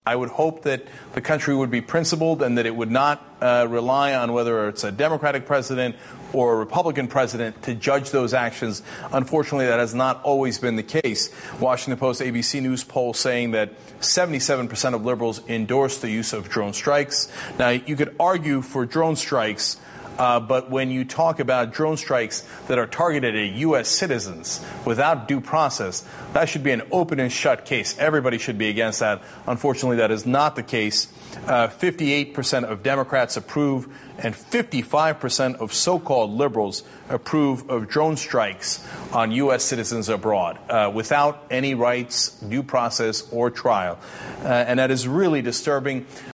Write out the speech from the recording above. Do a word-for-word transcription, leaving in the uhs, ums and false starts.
I would hope that the country would be principled and that it would not uh, rely on whether it's a Democratic president or a Republican president to judge those actions. Unfortunately, that has not always been the case. Washington Post A B C News poll saying that seventy-seven percent of liberals endorse the use of drone strikes. Now, you could argue for drone strikes, Uh, but when you talk about drone strikes that are targeted at U S citizens without due process, that should be an open and shut case. Everybody should be against that. Unfortunately, that is not the case. Uh, fifty-eight percent of Democrats approve, and fifty-five percent of so-called liberals approve of drone strikes on U S citizens abroad uh, without any rights, due process, or trial. Uh, and that is really disturbing.